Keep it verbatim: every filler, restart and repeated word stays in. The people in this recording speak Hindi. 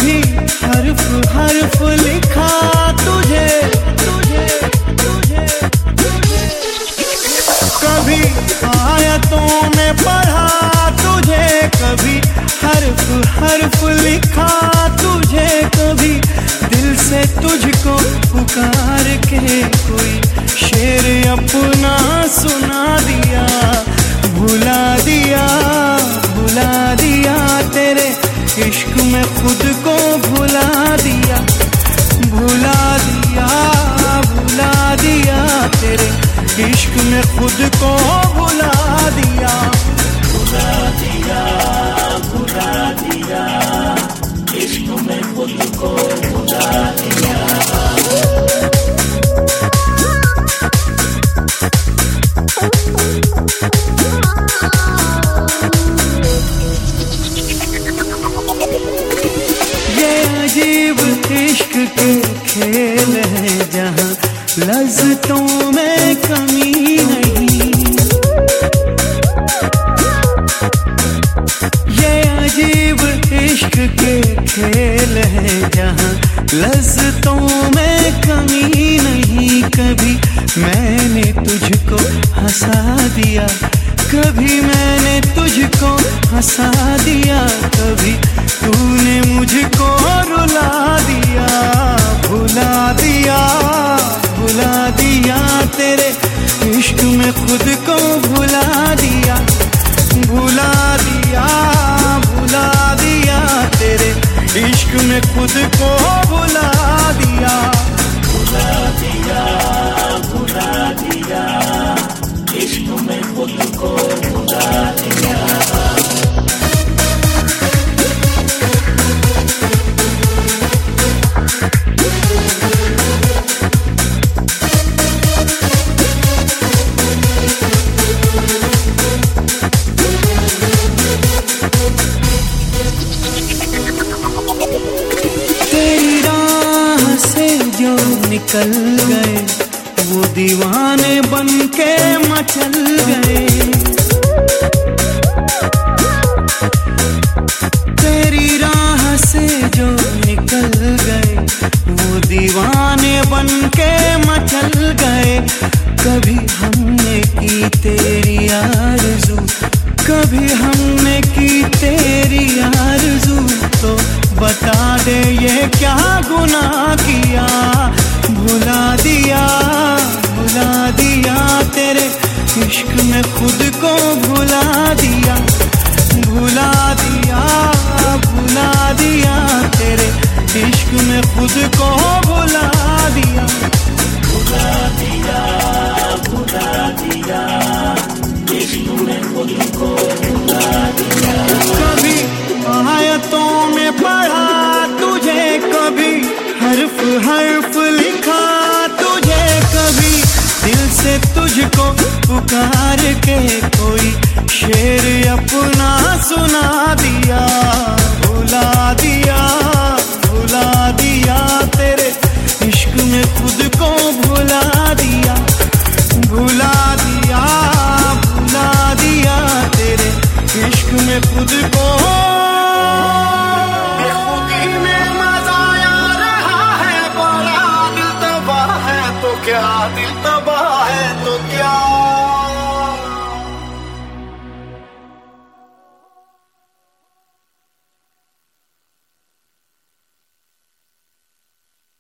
कभी हर्फ हर्फ लिखा तुझे तुझे तुझे तुझे कभी आयतों में पढ़ा तुझे, कभी हर्फ हर्फ लिखा तुझे, कभी दिल से तुझको पुकार के कोई शेर अपना सुना दिया। भुला दिया भुला दिया तेरे इश्क में खुद को भुला दिया। भुला दिया भुला दिया तेरे इश्क में खुद को भुला दिया। भुला दिया भुला दिया इश्क में खुद को भुला दिया। अजीब इश्क के खेल है जहाँ लज़्ज़तों में कमी नहीं। ये अजीब इश्क के खेल है जहाँ लज़्ज़तों में कमी नहीं। कभी मैंने तुझको हंसा दिया, कभी मैंने तुझको हंसा दिया, कभी तूने मुझको रुला दिया। भुला दिया भुला दिया तेरे इश्क में खुद को भुला दिया। भुला दिया भुला दिया तेरे इश्क में खुद को भुला दिया। भुला दिया भुला दिया इश्क में खुद को भुला दिया। तेरी राह से जो निकल गए वो दीवाने बन के मचल गए। तेरी राह से जो निकल गए वो दीवाने बन के मचल गए। कभी हमने की तेरी आरज़ू, कभी हमने की तेरी आरज़ू, तो बता दे ये क्या गुनाह किया। भुला दिया भुला दिया तेरे इश्क में खुद को भुला दिया। भुला दिया भुला दिया तेरे इश्क में खुद को भुला दिया। भुला दिया भुला दिया इश्क में खुद को भुला दिया। कभी आयतों में पढ़ा तुझे, कभी हर्फ हर्फ लिखा तुझे, कभी दिल से तुझको पुकार के कोई शेर अपना सुना दिया। भुला दिया